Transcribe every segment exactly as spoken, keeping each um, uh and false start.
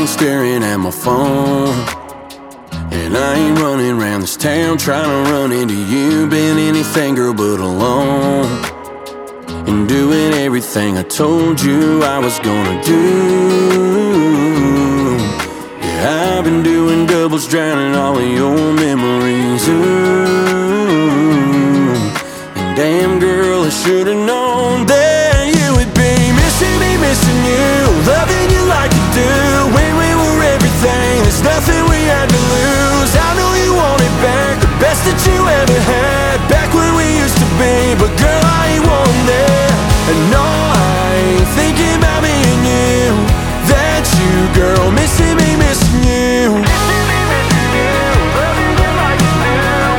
ain't staring at my phone, and I ain't running around this town trying to run into you. Been anything, girl, but alone, and doing everything I told you I was gonna do. Yeah, I've been doing doubles, drowning all of your memories. Ooh, and damn, girl, I should've known that you would be missing me, missing you, loving you like you do. When we were everything, there's nothing we had to lose. I know you want it back, the best that you ever had, back when we used to be. But girl, I ain't wanting that, and no, I ain't thinking about me and you. That's you, girl, missing me, missing you. Missing me, missing you, loving you like you do.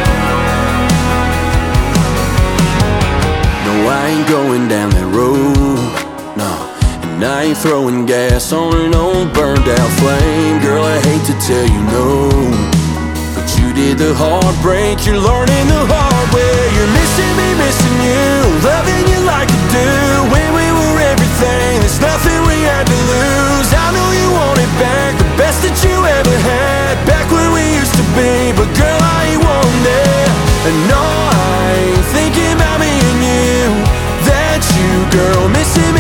No, I ain't going down that road, no, and I ain't throwing gas on an old burned out flame. Girl, I hate to tell you no, but you did the heartbreak, you're learning the hard way. You're missing me, missing you, loving you like you do. When we were everything, there's nothing we had to lose. I know you want it back, the best that you ever had, back when we used to be. But girl, I ain't wanting that, and no, I ain't thinking about me and you. That's you, girl, missing me.